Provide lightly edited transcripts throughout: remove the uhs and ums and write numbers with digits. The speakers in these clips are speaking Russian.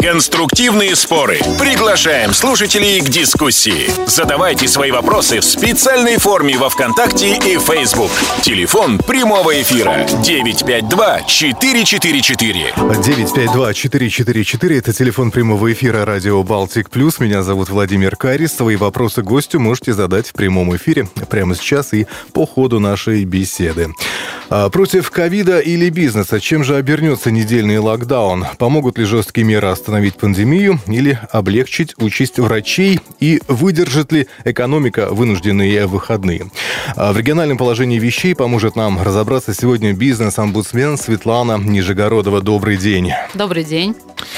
Конструктивные споры. Приглашаем слушателей к дискуссии. Задавайте свои вопросы в специальной форме во ВКонтакте и Facebook. Телефон прямого эфира 952-444. 952-444 – это телефон прямого эфира радио «Балтик Плюс». Меня зовут Владимир Карис. Свои вопросы гостю можете задать в прямом эфире прямо сейчас и по ходу нашей беседы. Против ковида или бизнеса? Чем же обернется недельный локдаун? Помогут ли жесткие меры остановить пандемию или облегчить участь врачей? И выдержит ли экономика вынужденные выходные? В региональном положении вещей поможет нам разобраться сегодня бизнес-омбудсмен Светлана Нижегородова. Добрый день. Добрый день.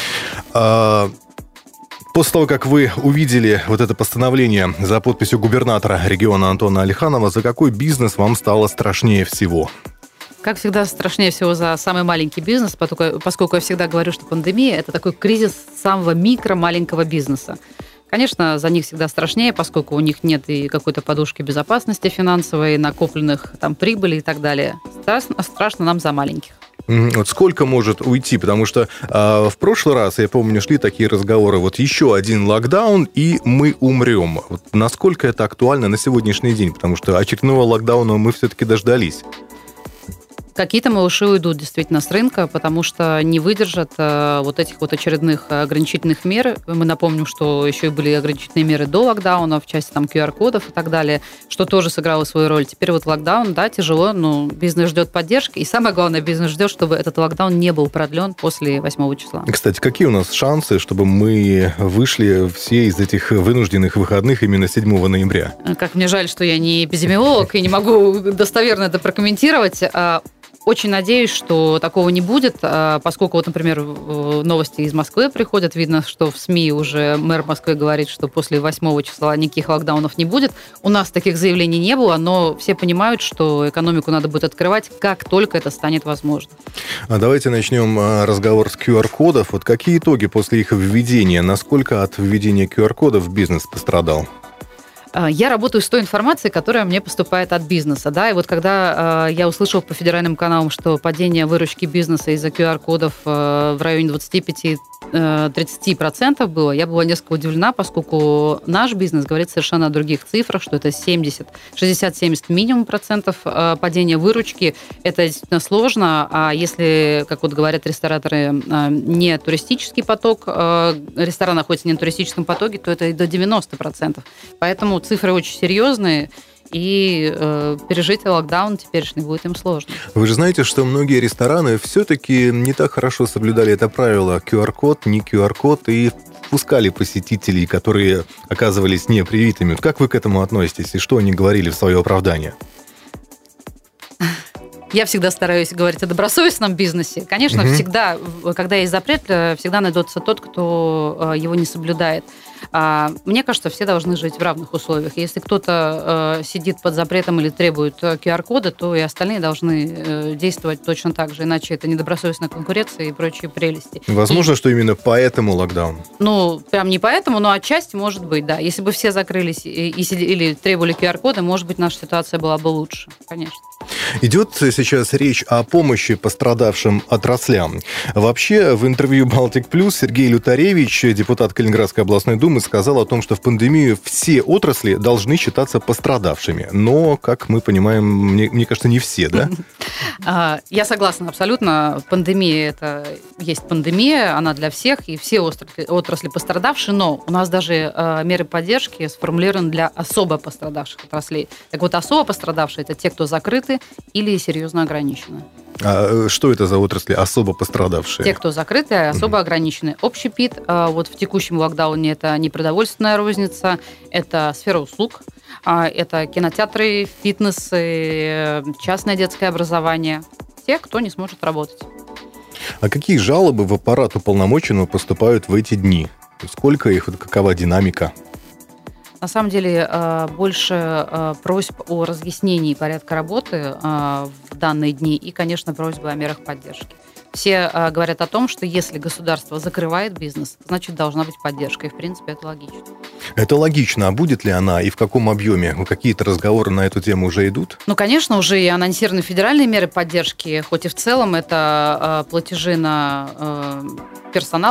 После того, как вы увидели вот это постановление за подписью губернатора региона Антона Алиханова, за какой бизнес вам стало страшнее всего? Как всегда, страшнее всего за самый маленький бизнес, поскольку я всегда говорю, что пандемия – это такой кризис самого микро-маленького бизнеса. Конечно, за них всегда страшнее, поскольку у них нет и какой-то подушки безопасности финансовой, накопленных там прибыли и так далее. Страшно нам за маленьких. Вот сколько может уйти? Потому что в прошлый раз, я помню, шли такие разговоры, вот еще один локдаун, и мы умрем. Вот насколько это актуально на сегодняшний день? Потому что очередного локдауна мы все-таки дождались. Какие-то малыши уйдут действительно с рынка, потому что не выдержат вот этих вот очередных ограничительных мер. Мы напомним, что еще и были ограничительные меры до локдауна в части там QR-кодов и так далее, что тоже сыграло свою роль. Теперь вот локдаун, да, тяжело, но бизнес ждет поддержки. И самое главное, бизнес ждет, чтобы этот локдаун не был продлен после 8 числа. Кстати, какие у нас шансы, чтобы мы вышли все из этих вынужденных выходных именно 7 ноября? Как мне жаль, что я не эпидемиолог и не могу достоверно это прокомментировать. Очень надеюсь, что такого не будет, поскольку, вот, например, новости из Москвы приходят, видно, что в СМИ уже мэр Москвы говорит, что после 8 числа никаких локдаунов не будет. У нас таких заявлений не было, но все понимают, что экономику надо будет открывать, как только это станет возможно. Давайте начнем разговор с QR-кодов. Вот какие итоги после их введения? Насколько от введения QR-кодов бизнес пострадал? Я работаю с той информацией, которая мне поступает от бизнеса. Да? И вот когда я услышала по федеральным каналам, что падение выручки бизнеса из-за QR-кодов в районе 25-30% было, я была несколько удивлена, поскольку наш бизнес говорит совершенно о других цифрах, что это 60-70 минимум процентов падения выручки. Это действительно сложно. А если, как вот говорят рестораторы, не туристический поток, ресторан находится не на туристическом потоке, то это и до 90%. Поэтому цифры очень серьезные, и пережить локдаун теперешний будет им сложно. Вы же знаете, что многие рестораны все-таки не так хорошо соблюдали это правило. QR-код, не QR-код, и впускали посетителей, которые оказывались непривитыми. Как вы к этому относитесь, и что они говорили в свое оправдание? Я всегда стараюсь говорить о добросовестном бизнесе. Конечно, всегда, когда есть запрет, всегда найдется тот, кто его не соблюдает. Мне кажется, все должны жить в равных условиях. Если кто-то сидит под запретом или требует QR-кода, то и остальные должны действовать точно так же, иначе это недобросовестная конкуренция и прочие прелести. Возможно, что именно поэтому локдаун? Ну, прям не поэтому, но отчасти может быть, да. Если бы все закрылись или требовали QR-кода, может быть, наша ситуация была бы лучше, конечно. Идет сейчас речь о помощи пострадавшим отраслям. Вообще, в интервью «Балтик Плюс» Сергей Лютаревич, депутат Калининградской областной думы, сказал о том, что в пандемию все отрасли должны считаться пострадавшими. Но, как мы понимаем, мне кажется, не все, да? Я согласна абсолютно. Пандемия – это есть пандемия, она для всех, и все отрасли пострадавшие, но у нас даже меры поддержки сформулированы для особо пострадавших отраслей. Так вот, особо пострадавшие – это те, кто закрыты или серьезно ограничены. А что это за отрасли особо пострадавшие? Те, кто закрыты, особо ограничены. Общепит, вот в текущем локдауне это непродовольственная розница, это сфера услуг, это кинотеатры, фитнесы, частное детское образование. Те, кто не сможет работать. А какие жалобы в аппарат уполномоченного поступают в эти дни? Сколько их, какова динамика? На самом деле, больше просьб о разъяснении порядка работы в данные дни и, конечно, просьбы о мерах поддержки. Все говорят о том, что если государство закрывает бизнес, значит, должна быть поддержка. И, в принципе, это логично. Это логично. А будет ли она и в каком объеме? Какие-то разговоры на эту тему уже идут? Ну, конечно, уже и анонсированы федеральные меры поддержки, хоть и в целом это платежи на персонал,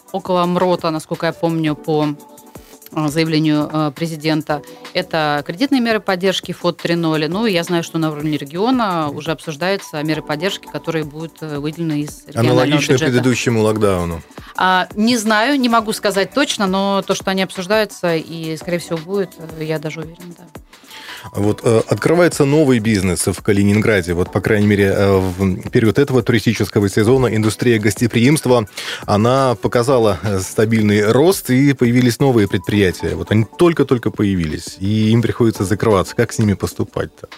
около МРОТа, насколько я помню, по заявлению президента. Это кредитные меры поддержки ФОД 3.0. Ну, и я знаю, что на уровне региона уже обсуждаются меры поддержки, которые будут выделены из регионального аналогично бюджета. предыдущему локдауну. Не знаю, не могу сказать точно, но то, что они обсуждаются и, скорее всего, будет, я даже уверена, да. Вот открывается новый бизнес в Калининграде. Вот, по крайней мере, в период этого туристического сезона индустрия гостеприимства, она показала стабильный рост, и появились новые предприятия. Вот они только-только появились, и им приходится закрываться. Как с ними поступать-то?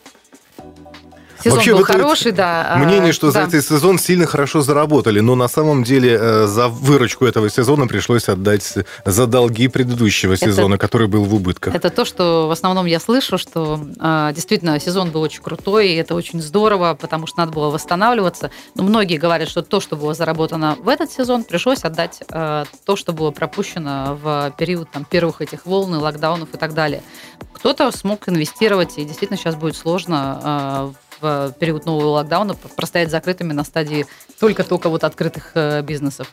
Сезон был хороший, да. Мнение, что за этот сезон сильно хорошо заработали, но на самом деле за выручку этого сезона пришлось отдать за долги предыдущего сезона, который был в убытках. Это то, что в основном я слышу, что действительно сезон был очень крутой, и это очень здорово, потому что надо было восстанавливаться. Но многие говорят, что то, что было заработано в этот сезон, пришлось отдать то, что было пропущено в период первых этих волн, локдаунов и так далее. Кто-то смог инвестировать, и действительно сейчас будет сложно в период нового локдауна простоять закрытыми на стадии только-только открытых бизнесов.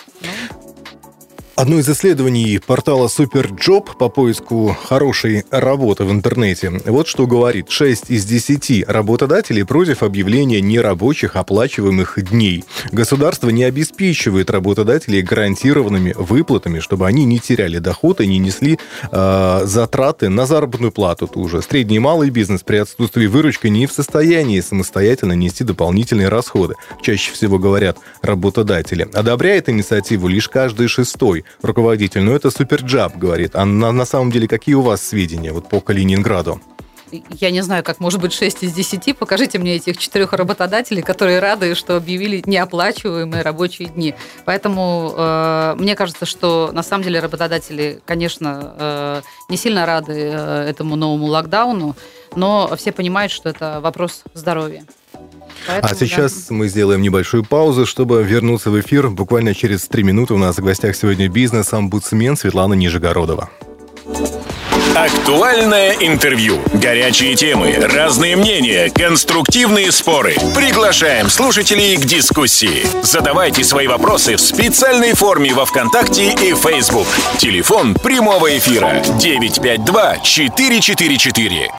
Одно из исследований портала Superjob по поиску хорошей работы в интернете вот что говорит. 6 из 10 работодателей против объявления нерабочих оплачиваемых дней. Государство не обеспечивает работодателей гарантированными выплатами, чтобы они не теряли доход и не несли затраты на заработную плату ту же. Средний и малый бизнес при отсутствии выручки не в состоянии самостоятельно нести дополнительные расходы. Чаще всего говорят работодатели. Одобряет инициативу лишь каждый шестой руководитель. Но это Superjob говорит. А на самом деле какие у вас сведения по Калининграду? Я не знаю, как может быть 6 из 10. Покажите мне этих 4 работодателей, которые рады, что объявили неоплачиваемые рабочие дни. Поэтому мне кажется, что на самом деле работодатели, конечно, не сильно рады этому новому локдауну, но все понимают, что это вопрос здоровья. Поэтому, сейчас мы сделаем небольшую паузу, чтобы вернуться в эфир. Буквально через 3 минуты у нас в гостях сегодня бизнес-омбудсмен Светлана Нижегородова. Актуальное интервью, горячие темы, разные мнения, конструктивные споры. Приглашаем слушателей к дискуссии. Задавайте свои вопросы в специальной форме во ВКонтакте и Facebook. Телефон прямого эфира 952-444.